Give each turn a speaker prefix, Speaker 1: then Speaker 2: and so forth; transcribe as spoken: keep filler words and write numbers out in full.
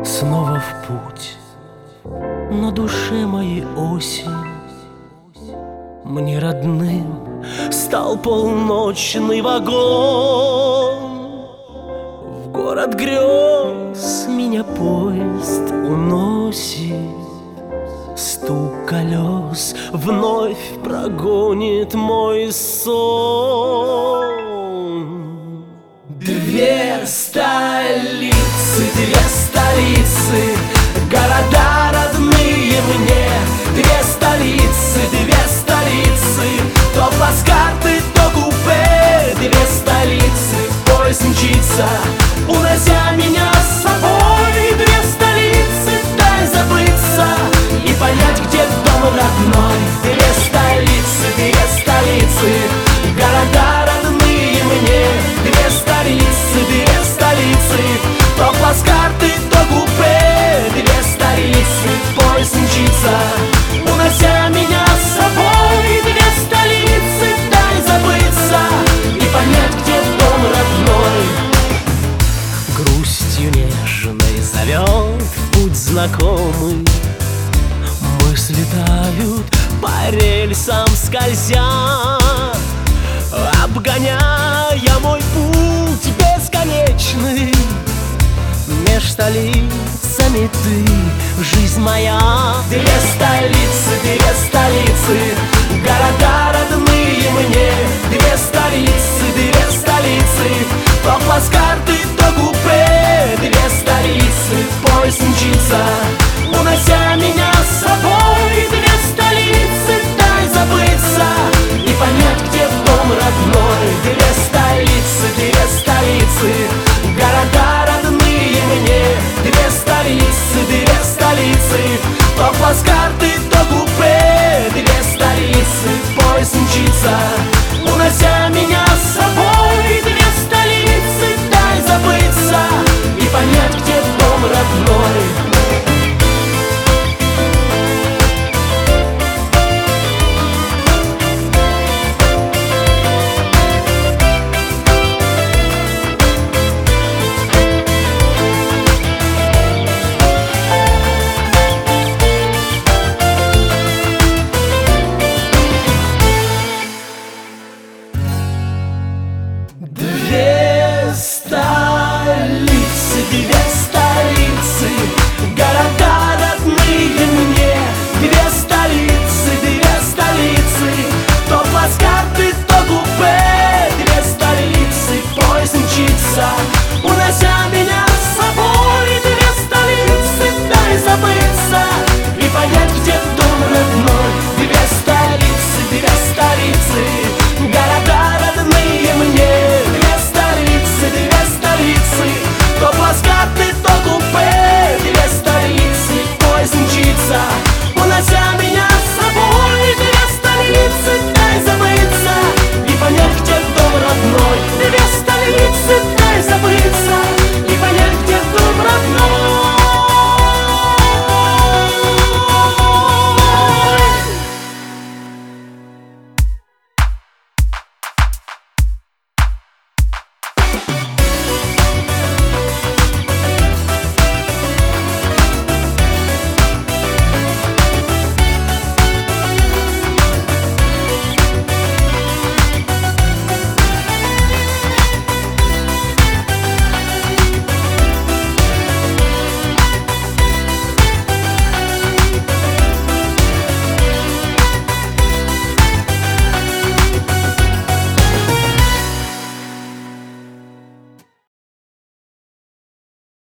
Speaker 1: Снова в путь, на душе моей осень. Мне родным стал полночный вагон. В город грез меня поезд уносит. Стук колес вновь прогонит мой сон. Две столицы, две столицы, города родные мне. Две столицы, две столицы, то плацкарты, то купе. Две столицы, поезд мчится, унося меня с собой. Две столицы, дай забыться и понять, где дом родной. Две столицы, две столицы, города родные мне. Две столицы, две столицы, то плацкарты, то купе. Две столицы, поезд мчится, унося меня с собой. Две столицы, дай забыться и понять, где дом родной. Грустью нежной зовет в путь знакомый. Мысли тают, по рельсам скользя, обгоняя мой путь бесконечный. Меж столицами ты, жизнь моя. Две столицы, две столицы, города родные мне. Две столицы, две столицы, то плацкарты, то купе. Две